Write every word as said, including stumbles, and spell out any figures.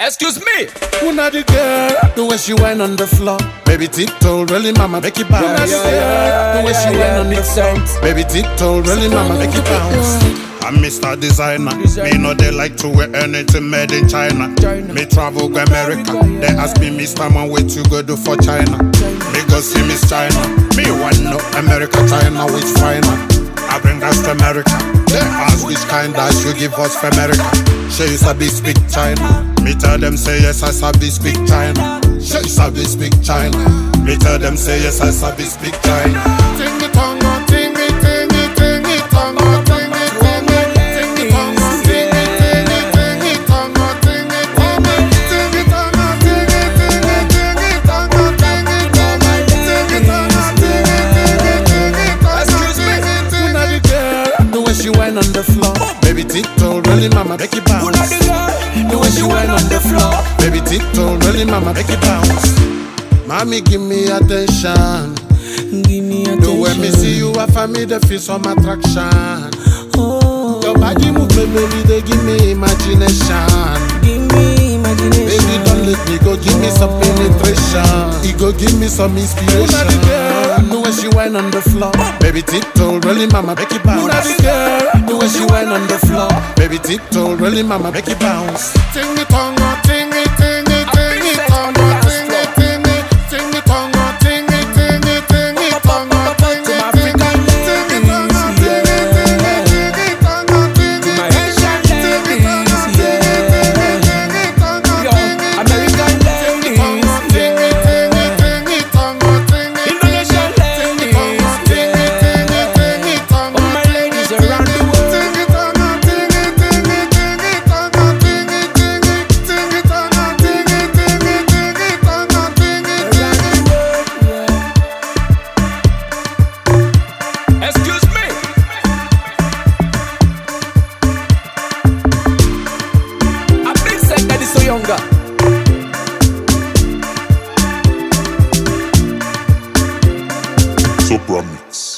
Excuse me. Who not the girl? The way she went on the floor. Baby tiptoe, really mama, make it bounce. Who not the girl? The way she went on the floor. Baby tiptoe, really mama, make it bounce. I'm Mister Designer. Me know they like to wear anything made in China. Me travel to America. They ask me, Mister Man, where to go do for China? Me go see Miss China. Me want no America, China, which finer? I bring that to America. They ask which kind that you give us for America. She is a big speak China. Me tell them say yes, I sabi speak China. She is a big speak China. Me tell them say yes, I sabi speak China. Ting it tongue, ting it, ting it, ting it tongue, ting it, ting it, ting it tongue, ting it, ting it, ting it tongue, ting it, ting it, ting it tongue, ting it, ting it, ting it tongue, ting it, ting it, ting it tongue, ting it, ting it, ting it tongue. Excuse me. Who not the girl? The way she went on the floor. Baby tiptoe, really mama, make it bounce. The way she went on the floor. Baby tiptoe, really mama, make it bounce. Mommy, give me attention. Give me attention. The way me see you, I find me the feel some attraction. Oh, your body move, baby, they give me imagination. give me imagination. Baby, don't let me go, give me some penetration. It go give me some inspiration. Who not the girl? The way she went on the floor. Baby tiptoe, really mama, make it bounce. Who not the girl? The way she went on the floor. Baby tiptoe, really mama, make it bounce. Ting it tongue, ting it, ting it, ting it tongue, ting it, ting it, ting it tongue, ting it, ting it, ting it tongue, ting it, ting it, ting it tongue, ting it, ting it, ting it tongue, ting it, ting it, ting it tongue, ting it, ting it, ting it tongue, American ladies, ting it, ting it, ting it tongue, ting it, Indonesian ladies, ting it, ting it, ting it tongue, all my ladies around the world. ting it tongue, ting it, ting it, ting it tongue, ting it, ting it, ting it tongue, ting it, ting it, ting it tongue, ting it. Excuse me. A big set that is so younger. Sopra Mix.